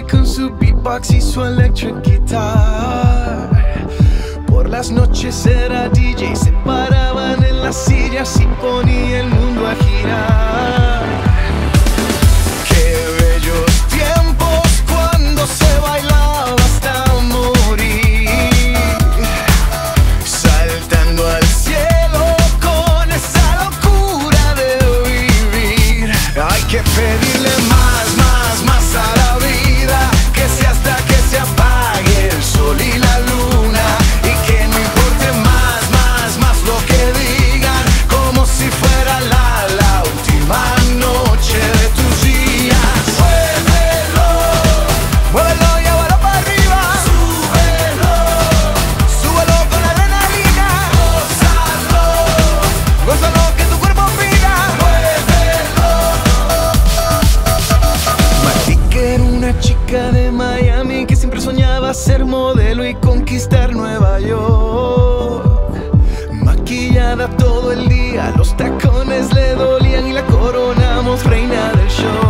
con su beatbox y su electric guitar. Por las noches era DJ, se paraban en las sillas y ponía el mundo a girar. Qué bellos tiempos cuando se bailaba hasta morir, saltando al cielo con esa locura de vivir. Hay que pedirle más, más, más a la vida, que sea hasta que se apague el sol y la luna, y que no importe más, más, más lo que digan, como si fuera la última noche de tus días. Muévelo, muévelo y ahora para arriba. Súbelo, súbelo con adrenalina. Gózalo, gózalo que tu cuerpo pida. Muévelo. Matique era una chica de Miami que siempre soñaba ser modelo y conquistar Nueva York. Maquillada todo el día, los tacones le dolían y la coronamos reina del show.